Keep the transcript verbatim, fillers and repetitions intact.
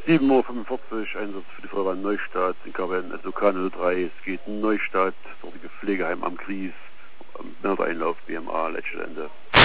sieben Uhr fünfundvierzig, Einsatz für die Feuerwehr Neustadt, in K W N S O K null drei, es geht in Neustadt, dortige Pflegeheim am Gries, Mördereinlauf, B M A, Letschelende.